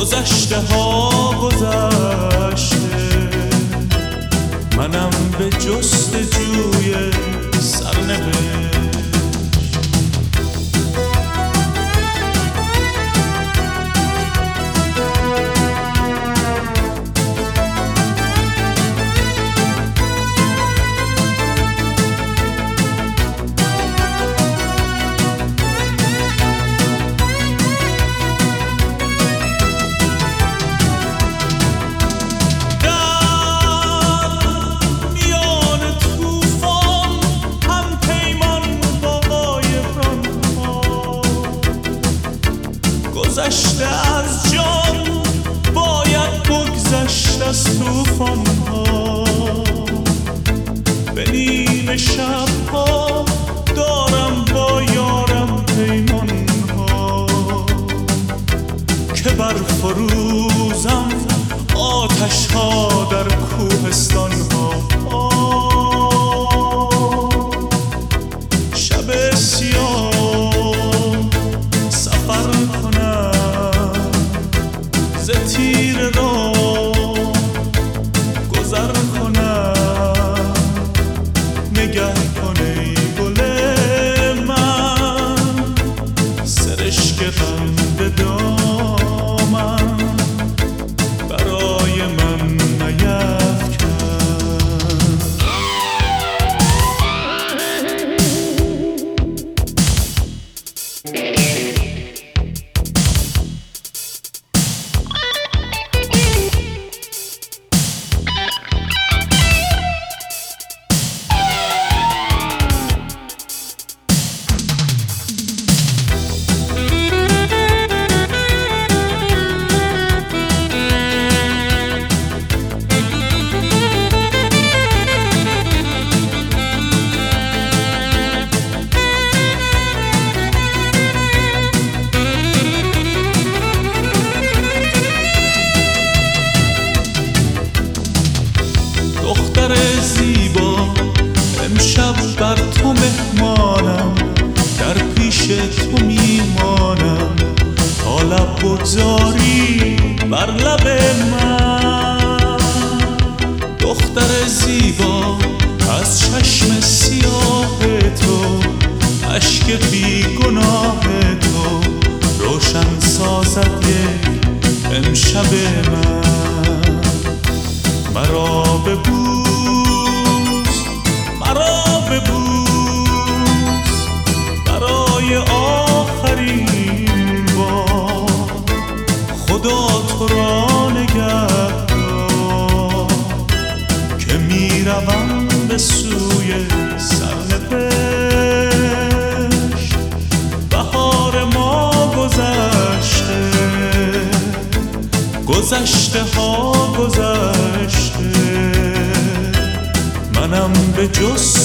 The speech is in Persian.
گذشته ها گذشته، منم به جستجوی سرنوشت. گذشته از جان باید بگذشت از طوفان ها، به نیمه شب ها دارم با یارم پیمان ها، که بر فروزم آتش ها در کوهستان ها. شب سیاه سفر کنم ز تیر را گذر کنم، نگه کن ای گل من سرشک غم به دامن، برای من نیفکن. دختر زیبا امشب بر تو مهمانم، در پیش تو میمانم تا لب بگذاری بر لب من. دختر زیبا از چشم سیاه تو، اشک بی گناه تو روشن سازد یک امشب من. مرا ببوس مرا ببوس برای آخرین بار، خدا تو را نگهدار که میروم به سوی سرنوشت. بهار ما گذشته، گذشته ها گذشته، منم به جز